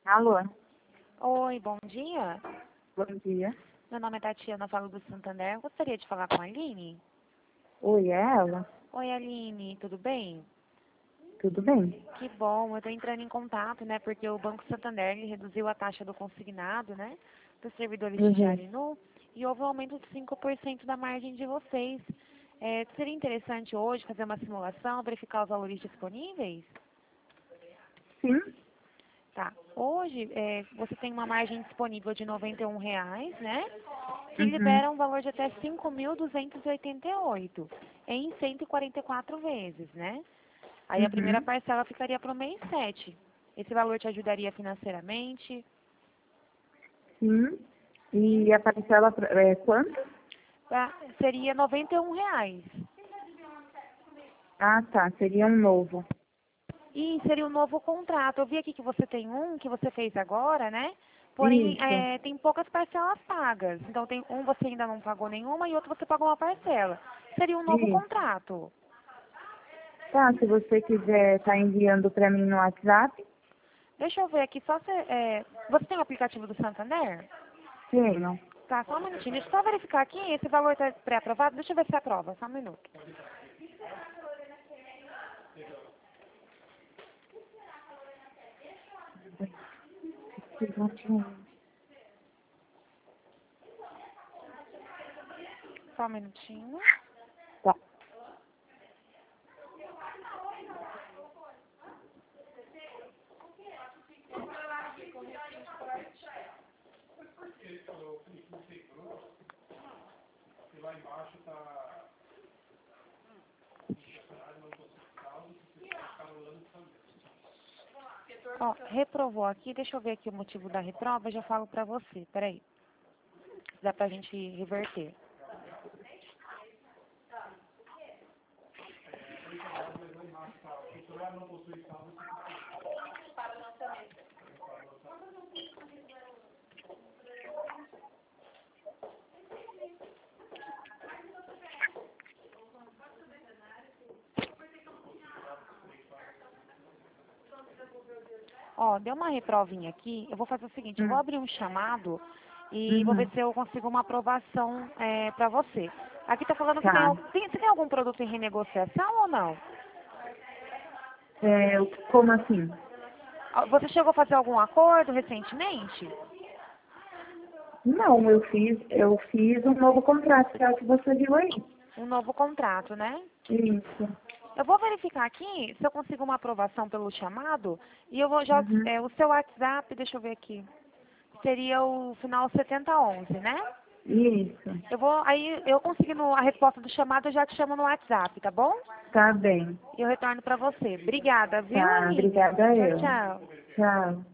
Alô, Oi, bom dia. bom dia. Meu nome é Tatiana, falo do Santander. Gostaria de falar com a Aline. Oi, é ela? Oi, Aline, tudo bem? Tudo bem? Que bom, eu estou entrando em contato, né, porque o Banco Santander ele reduziu a taxa do consignado, né, dos servidores de Uhum. Jarinu e houve um aumento de 5% da margem de vocês. Seria interessante hoje fazer uma simulação, verificar os valores disponíveis? Sim? Tá. Hoje, você tem uma margem disponível de R$ 91,00, né? Que Uhum. libera um valor de até 5.288 em 144 vezes, né? Aí a primeira Uhum. parcela ficaria para o mês 7. Esse valor te ajudaria financeiramente? Sim. Sim? E a parcela é quanto? Seria R$ 91,00. Ah, tá. Seria um novo. E seria um novo contrato. Eu vi aqui que você tem um que você fez agora, né? Porém, Isso. tem poucas parcelas pagas. Então, tem um você ainda não pagou nenhuma e outro você pagou uma parcela. Seria um novo Isso. contrato. Tá, se você quiser estar enviando para mim no WhatsApp, Deixa eu ver aqui, você tem o aplicativo do Santander? tenho. Tá, só um minutinho. Deixa eu só verificar aqui, esse valor está pré-aprovado. Deixa eu ver se aprova, só um minuto. Só um minutinho. Tá. Ó, reprovou aqui, deixa eu ver aqui o motivo da reprova, eu já falo pra você. Peraí, se dá pra gente reverter. Ó, deu uma reprovinha aqui, eu vou fazer o seguinte, eu vou Hum. abrir um chamado e vou ver Uhum. se eu consigo uma aprovação pra você. Aqui tá falando que Tá. você tem algum produto em renegociação ou não? Como assim? Você chegou a fazer algum acordo recentemente? Não, eu fiz um novo contrato, que é o que você viu aí. Um novo contrato, né? Isso. Eu vou verificar aqui se eu consigo uma aprovação pelo chamado e eu vou já, Uhum. o seu WhatsApp, deixa eu ver aqui, seria o final 7011, né? Isso. Aí eu conseguindo a resposta do chamado, eu já te chamo no WhatsApp, tá bom? Tá bem. E eu retorno pra você. Obrigada, viu, Tá, Aline? obrigada Tchau, eu. tchau. Tchau.